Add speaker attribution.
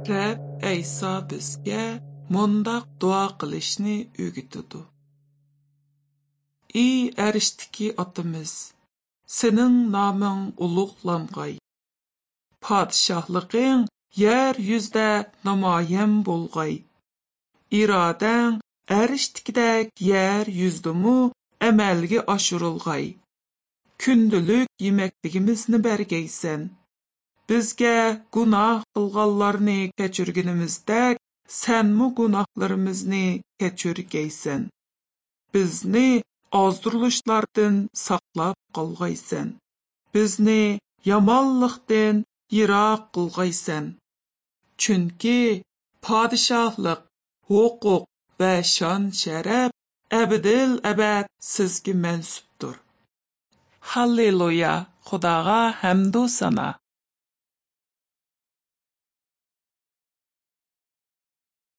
Speaker 1: Rab Eysa bizga mundaq duo qilishni o'rgatadi. Ey arishdiki otimiz, sening noming ulug'langay. Padişahlıqın yer yüzdə namoyon bo'lg'ay. İradang arishdikidek yer yüzdümü amalga oshirilg'ay. Kundalik yemakligimizni bergaysan. Bizga gunoh qilganlarni kechirganimizdek, senmi gunohlarimizni kechirgaysan. Bizni ozdirilishlardan saqlab qolgaysan. Bizni yomonlikdan yiroq qilgaysan. Chunki padişahlık, huquq va shon-sharaf abadil abad sizga mansubdir. Halleluya, Xudoga hamd va sano.